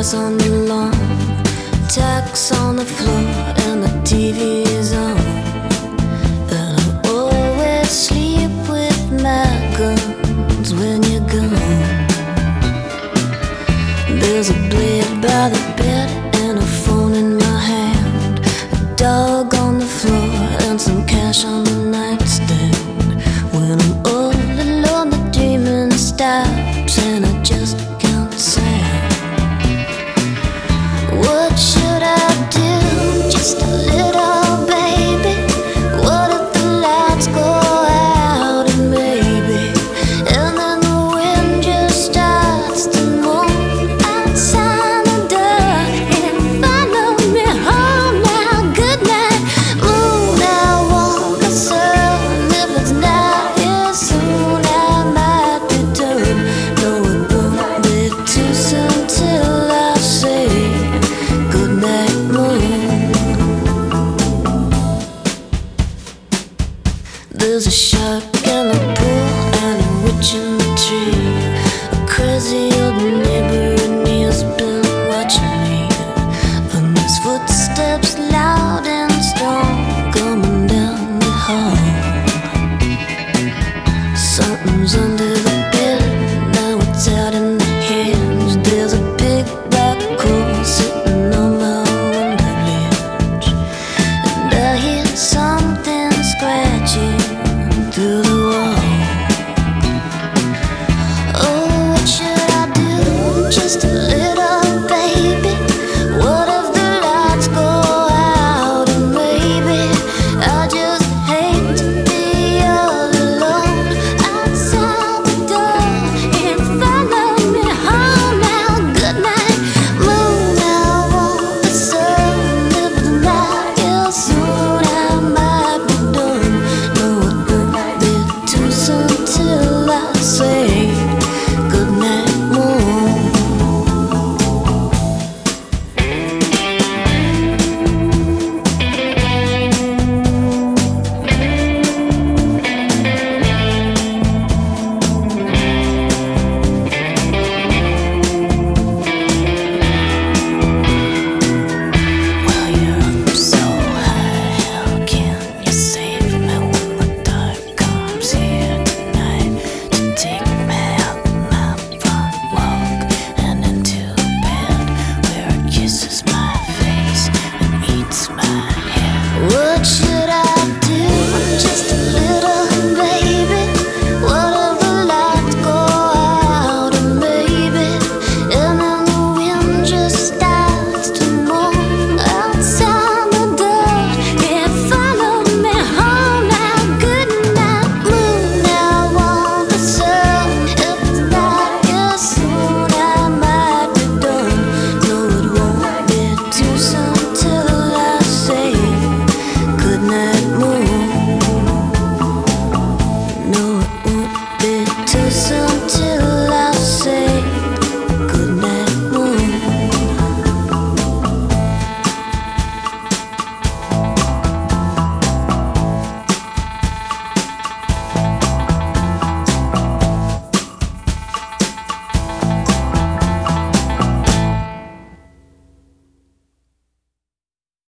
grass on the lawn, tacks on the floor, and the TV is on. And I always sleep with my guns when you're gone. There's a blade by the bed and a phone in my hand, a dog on the floor and some cash on the nightstand. When I'm all alone, the dreaming stops and I just count the sand. What should I do? Just a little baby. What if the lights go out and maybe, and then the wind just starts to moan outside the door and follow me home now. Good night, moon. I want the sun. If it's not here soon, I might return. No, it won't be too soon till I say good night, moon. There's a shark in the pool and a witch in the tree, a crazy old neighbor and he's been watching me. And there's footsteps loud and strong coming down the hall. Something's under the bed, now it's out in the hedge. There's a big black hole sitting on my window ledge, and I hear something scratching through the wall. Oh, what should I do? Just a little